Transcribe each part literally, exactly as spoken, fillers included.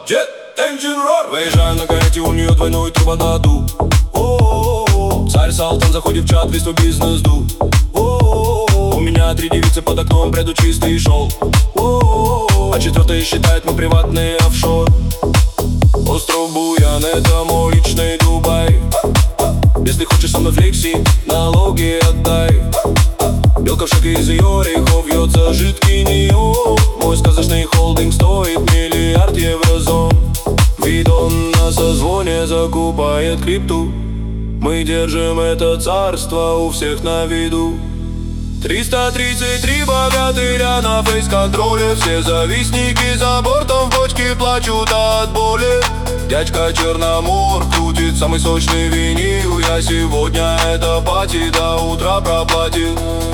Jet Engine Roar. Выезжаю на карете, у нее двойной турбонаду. О-о-о-о. Царь Салтан заходит в чат, весь твой бизнес ду. О-о-о-о. У меня три девицы под окном, приду чистый шел. О-о-о-о. А четвертая считает, мы приватный офшор. Остров Буян, это мой личный Дубай. Если хочешь со мной флекси, налоги отдай. Белка в шаге из ее орехов, вьется жидкий неон. Мой сказочный холдинг стоит миллиард еврозон. Видон на созвоне закупает крипту. Мы держим это царство у всех на виду. Триста тридцать три богатыря на фейс-контроле. Все завистники за бортом в бочке плачут от боли. Дядька Черномор крутит самый сочный винил. Я сегодня это пати до утра проплатил.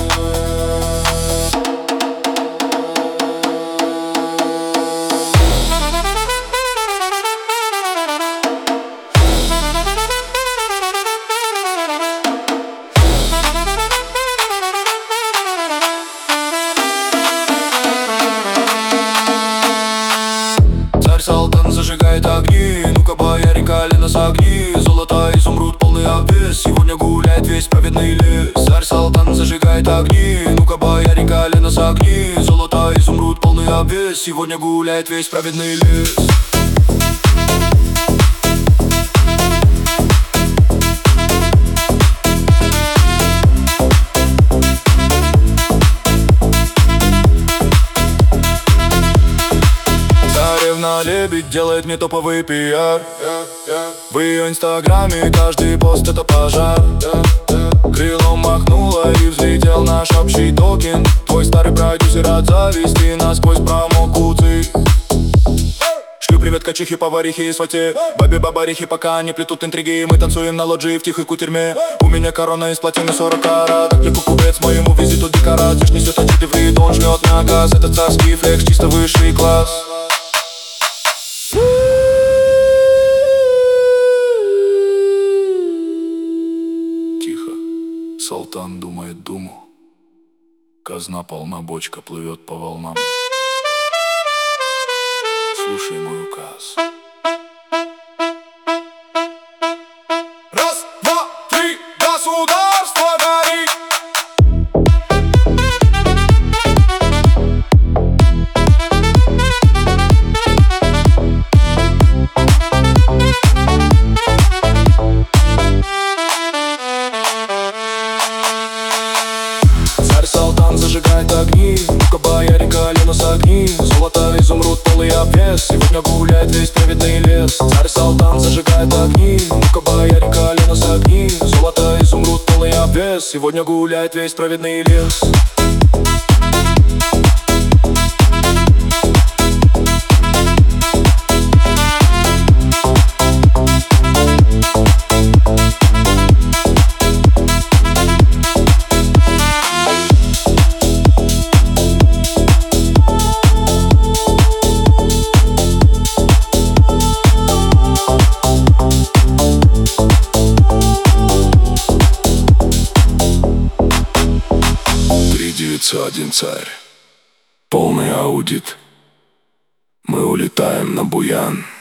Салтан зажигает огни, ну-ка, бояре, колено согни. Золото, изумруд, полный обвес. Сегодня гуляет весь праведный лес. Царь Салтан зажигает огни, ну-ка, бояре, колено согни. Золото, изумруд, полный обвес. Сегодня гуляет весь праведный лес. Лебедь делает мне топовый пиар. В ее инстаграме каждый пост это пожар. Крылом махнула и взлетел наш общий токен. Твой старый продюсер от зависти насквозь промок уцы. Шлю привет качихе, поварихе и свате. Бабе-бабарихи, пока не плетут интриги. Мы танцуем на лоджии в тихой кутерьме. У меня корона из платины сорок карат. Как покупец моему визиту декорат. Здесь несет ачеты в рид, он жмет на газ. Это царский флекс, чисто высший класс. Тихо, Салтан думает думу. Казна полна, бочка плывет по волнам. Слушай мой указ. Раз, два, три, государство горит. Салтан зажигает огни, ну-ка, бояре, колено согни. Золото, изумруд, полый обвес. Сегодня гуляет весь праведный лес. Царь Салтан зажигает огни, ну-ка, бояре, колено согни. Золото, изумруд, полый обвес. Сегодня гуляет весь праведный лес. Один царь, полный аудит. Мы улетаем на Буян.